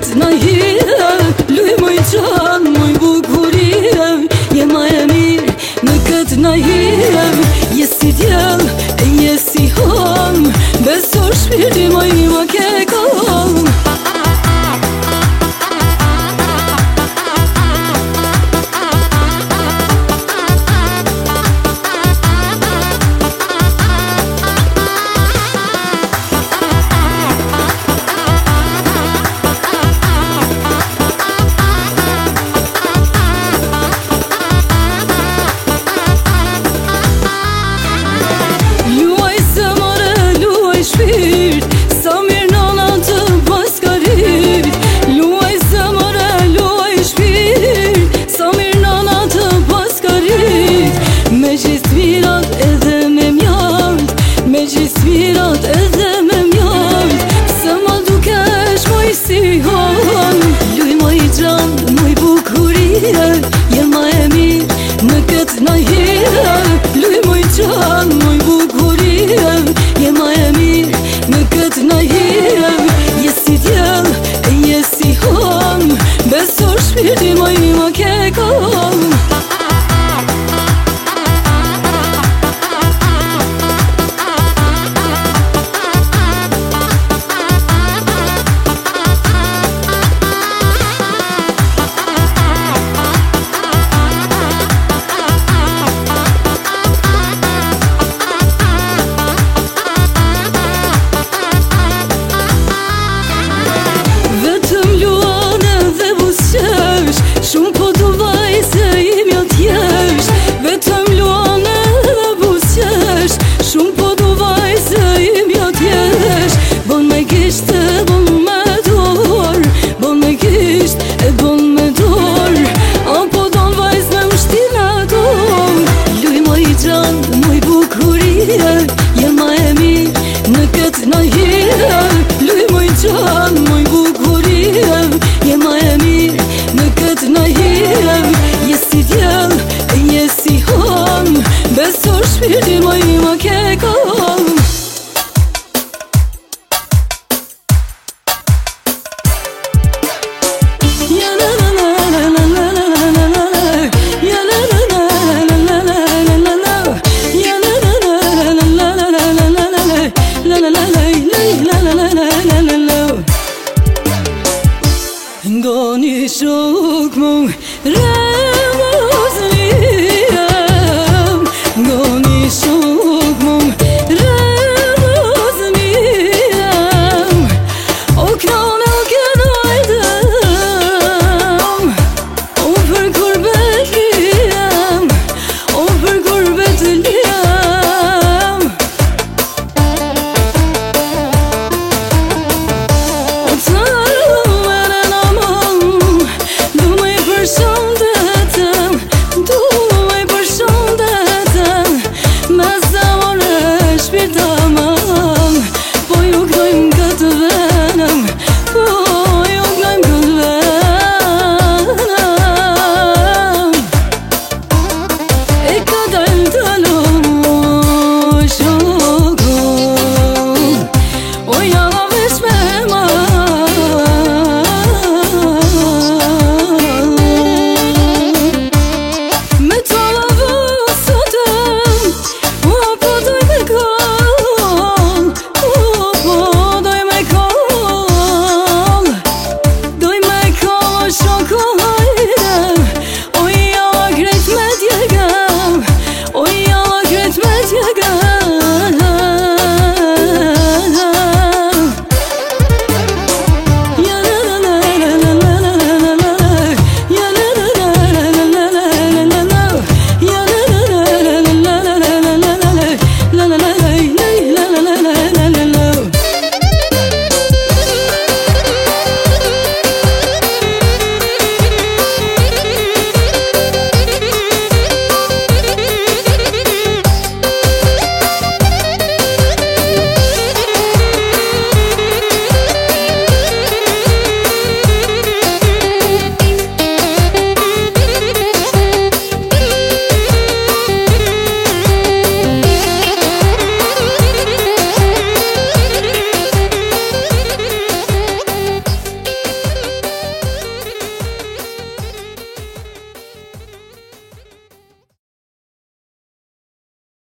këtë nahire, luj moj qanë, moj bukurire, je ma e mirë në këtë nahire, je si djel e je si hon, beso shpirti moj ma ke kon. Sa mirë nana të paskarit, luaj zemëre, luaj shpirt, sa mirë nana të paskarit, me gjithë mirat edhe me mjart, me gjithë mirat edhe me mjart, se ma dukesh moj si hon, luj moj gjan, moj bukurire, je ma e mirë në këtë nahire.